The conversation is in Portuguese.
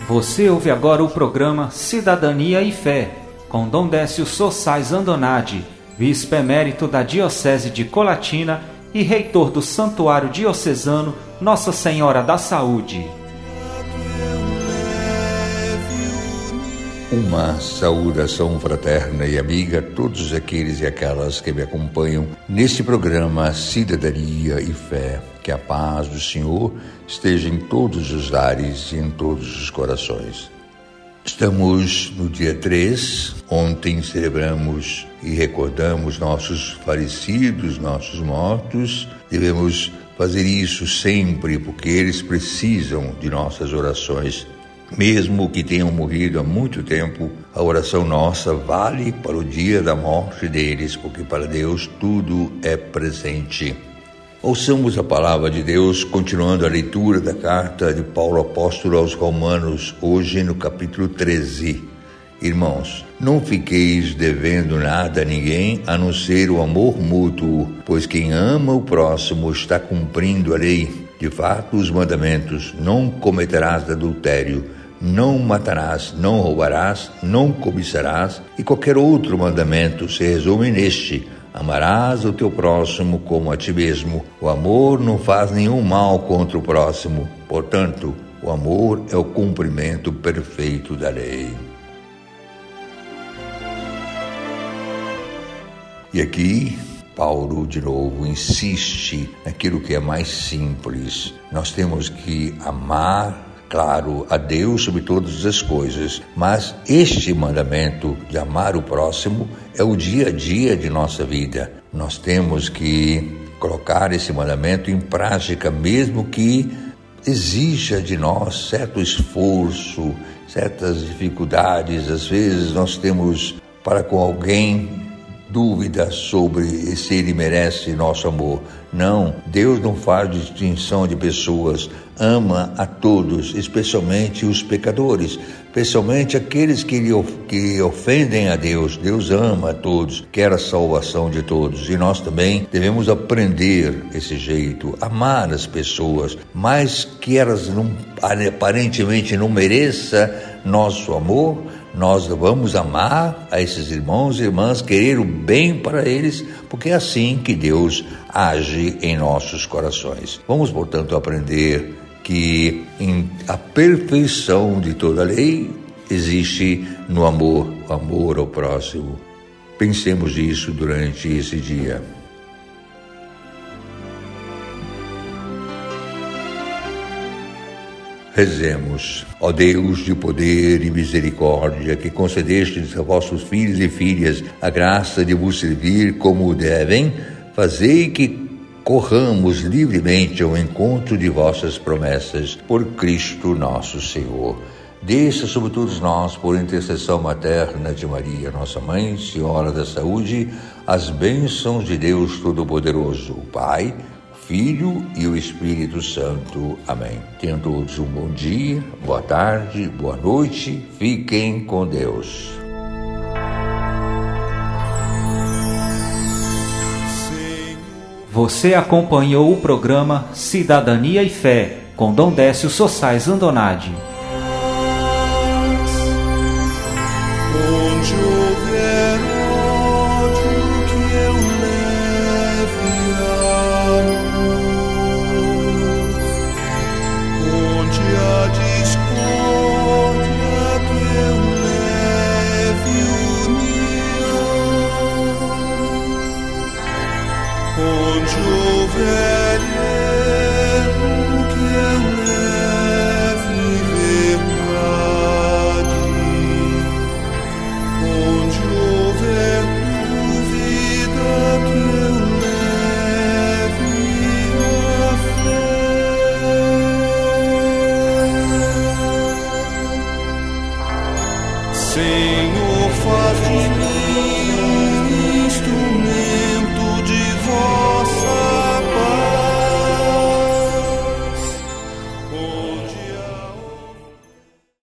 Você ouve agora o programa Cidadania e Fé, com Dom Décio Sossais Andonade, Bispo-Emérito da Diocese de Colatina e reitor do Santuário Diocesano Nossa Senhora da Saúde. Uma saudação fraterna e amiga a todos aqueles e aquelas que me acompanham neste programa Cidadania e Fé. Que a paz do Senhor esteja em todos os lares e em todos os corações. Estamos no dia 3, ontem celebramos e recordamos nossos falecidos, nossos mortos. Devemos fazer isso sempre, porque eles precisam de nossas orações. Mesmo que tenham morrido há muito tempo, a oração nossa vale para o dia da morte deles, porque para Deus tudo é presente. Ouçamos a palavra de Deus, continuando a leitura da carta de Paulo Apóstolo aos Romanos, hoje no capítulo 13. Irmãos, não fiqueis devendo nada a ninguém, a não ser o amor mútuo, pois quem ama o próximo está cumprindo a lei. De fato, os mandamentos: não cometerás adultério, não matarás, não roubarás, não cobiçarás, e qualquer outro mandamento se resume neste: amarás o teu próximo como a ti mesmo. O amor não faz nenhum mal contra o próximo. Portanto, o amor é o cumprimento perfeito da lei. E aqui, Paulo, de novo, insiste naquilo que é mais simples. Nós temos que amar, claro, a Deus sobre todas as coisas, mas este mandamento de amar o próximo é o dia a dia de nossa vida. Nós temos que colocar esse mandamento em prática, mesmo que exija de nós certo esforço, certas dificuldades. Às vezes nós temos para com alguém dúvida sobre se ele merece nosso amor. Não, Deus não faz distinção de pessoas, ama a todos, especialmente os pecadores, especialmente aqueles que ofendem a Deus. Deus ama a todos, quer a salvação de todos, e nós também devemos aprender esse jeito, amar as pessoas, mas que elas aparentemente não mereçam nosso amor. Nós vamos amar a esses irmãos e irmãs, querer o bem para eles, porque é assim que Deus age em nossos corações. Vamos, portanto, aprender que a perfeição de toda a lei existe no amor, o amor ao próximo. Pensemos nisso durante esse dia. Rezemos. Ó Deus de poder e misericórdia, que concedestes a vossos filhos e filhas a graça de vos servir como devem, fazei que corramos livremente ao encontro de vossas promessas, por Cristo nosso Senhor. Desça sobre todos nós, por intercessão materna de Maria, nossa Mãe, Senhora da Saúde, as bênçãos de Deus Todo-Poderoso, o Pai, Filho e o Espírito Santo. Amém. Tenham todos um bom dia, boa tarde, boa noite. Fiquem com Deus. Você acompanhou o programa Cidadania e Fé, com Dom Décio Sossais Andonade. Onde houver ódio, que eu leve amor. Onde há discórdia, que eu leve união. Onde houver erro, que eu leve verdade. Onde houver dúvida, que eu leve a fé. Senhor, faz de mim um instrumento